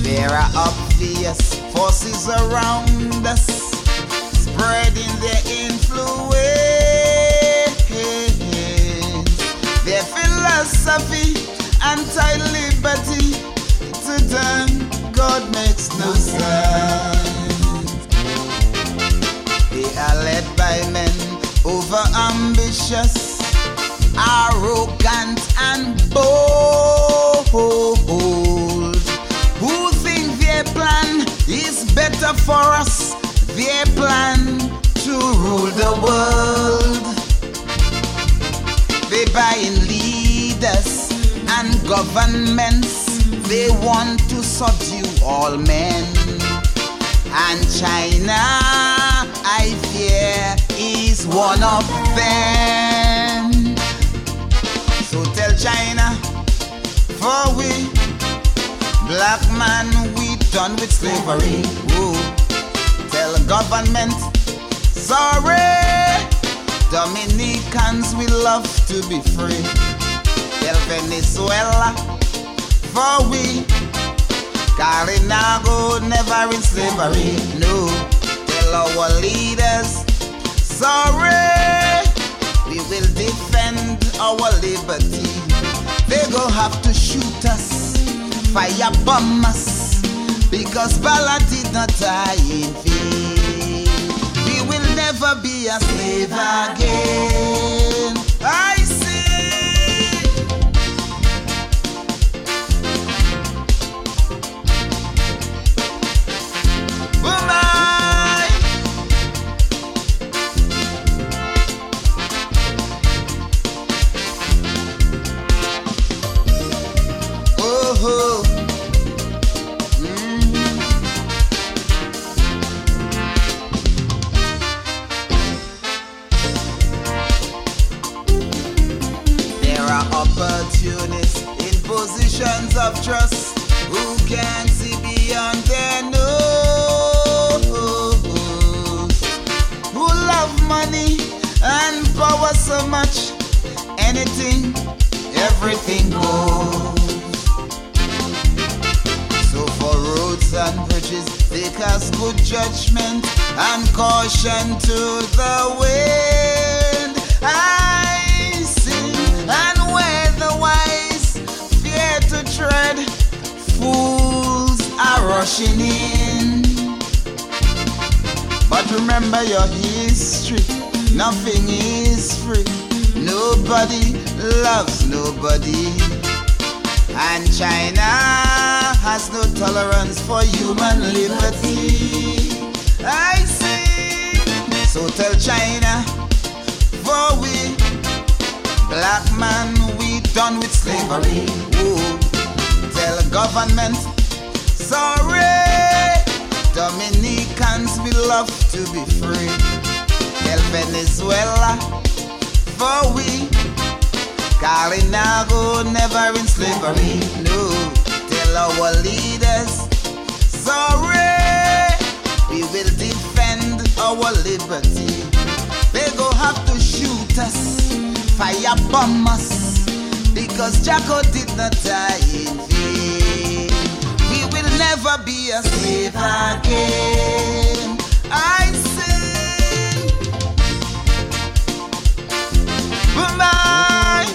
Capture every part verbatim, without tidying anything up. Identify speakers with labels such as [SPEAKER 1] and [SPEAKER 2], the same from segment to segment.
[SPEAKER 1] There are obvious forces around us, spreading their influence. Their philosophy, anti-liberty, to them God makes no sense. They are led by men over-ambitious, arrogant and bold, who think their plan is better for us, their plan to rule the world. They buy in leaders and governments, they want to subdue all men. And China, I fear, is one of them. So tell China, for we black man, we done with slavery. Ooh. Tell the government, sorry, Dominicans, we love to be free. Tell Venezuela, for we Carinago never in slavery. No. Tell our leaders, sorry, we will defend our liberty. They gon' have to shoot us, fire bomb us, because Bala did not die in vain. We will never be a slave again. I see. Bye. Oh. Opportunists in positions of trust who can't see beyond their nose, who love money and power so much, anything, everything goes. So for roads and bridges they cast good judgment and caution to the wind. I sing, and where the wise fear to tread, fools are rushing in. But remember your history, nothing is free. Nobody loves nobody. And China has no tolerance for human liberty. I see. So tell China, for we black man, we done with slavery. Ooh. Tell the government, sorry, Dominicans, we love to be free. Tell Venezuela, for we Carinago never in slavery. No. Tell our leaders, sorry, we will defend our liberty. They go have to shoot us, fire bomb us, because Jacko did not die in vain. We will never be a slave again. I sing, bye.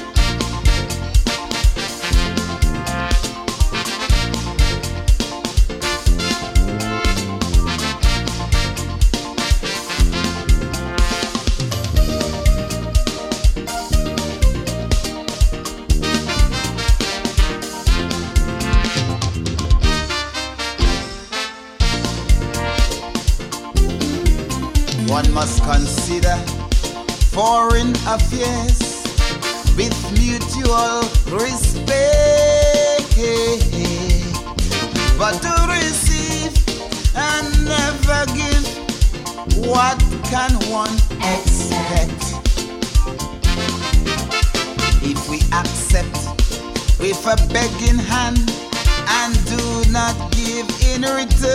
[SPEAKER 1] One must consider foreign affairs with mutual respect, but to receive and never give, what can one expect? If we accept with a begging hand and do not give in return,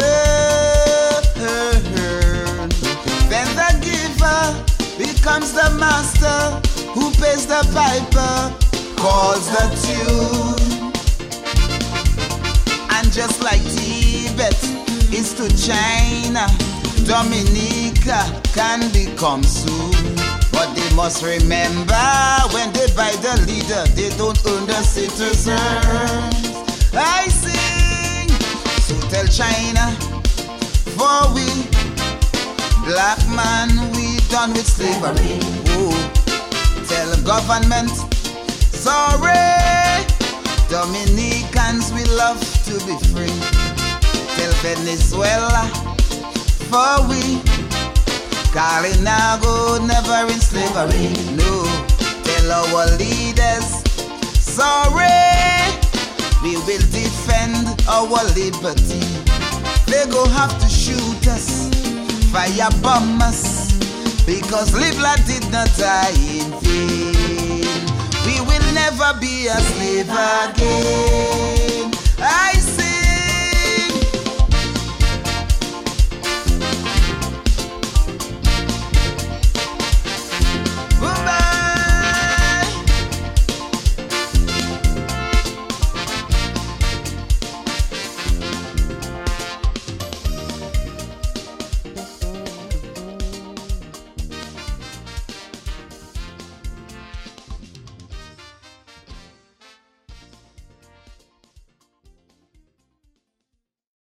[SPEAKER 1] then the giver becomes the master who pays the piper, calls the tune. And just like Tibet is to China. Dominica can become soon. But they must remember, when they buy the leader, they don't own the citizens. I sing, so tell China, for we, black man, we done with slavery. Oh, tell the government, sorry, Dominicans, we love to be free. Tell Venezuela, for we, Carinago never in slavery. No, tell our leaders, sorry, we will defend our liberty. They go have to shoot us, fire bomb us, because Libla did not die in vain. We will never be a slave again. I